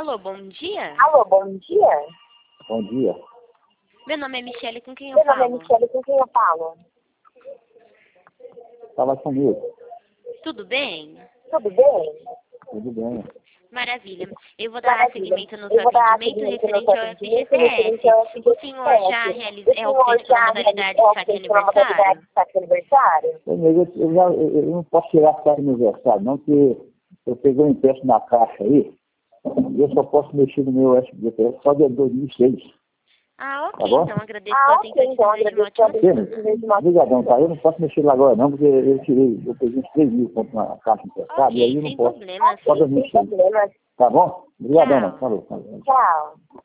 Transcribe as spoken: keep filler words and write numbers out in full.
Alô, bom dia? Alô, bom dia. Bom dia. Meu nome é Michele, com quem eu Meu falo? nome é Michele, com quem eu falo? Fala comigo. Tudo bem? Tudo bem? Tudo bem. Maravilha. Eu vou dar Maravilha. seguimento no Eu seu vou dar atendimento seguimento no referente seu ao atendimento referente ao F G T S. O senhor já F G T S. realiza, O é senhor optante pela já modalidade realizou de saque pela modalidade aniversário? de saque aniversário? Eu, eu, eu, já- eu- eu não posso tirar saque aniversário, não, porque eu peguei um empréstimo na caixa aí, e eu só posso mexer no meu F G T S só de dois mil e seis. Ah, ok. Tá bom? Então agradeço Ah, pela ok, tentativa então e desejo uma agradeço a ótima semana. atenção. Obrigadão, tá? Eu não posso mexer lá agora não, porque eu tirei, eu peguei uns três mil pontos na caixa emprestada, e aí Ok, eu não sem posso. problemas. Só Sem dois mil e seis. problemas. Tá bom? Obrigadão, Tchau. mano. Falou. falou. Tchau.